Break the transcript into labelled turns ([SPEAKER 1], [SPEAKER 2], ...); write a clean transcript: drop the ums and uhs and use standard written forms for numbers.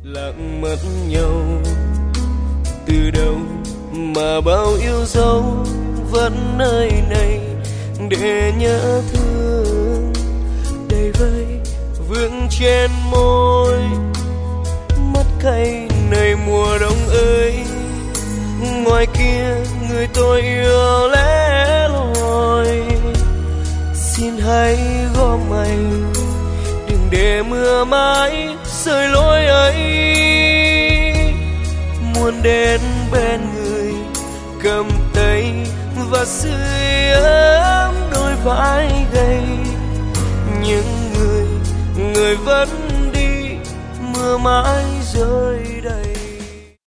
[SPEAKER 1] lặng mất nhau từ đâu mà bao yêu dấu vẫn nơi này để nhớ thương đầy vơi vương trên môi mắt cay này mùa đông ơi. Ngoài kia người tôi yêu lẻ loi, xin hãy gom mày đừng để mưa mãi rơi lối ấy. Muốn đến bên người cầm tay và sưởi ấm đôi vai gầy, nhưng người vẫn đi mưa mãi rơi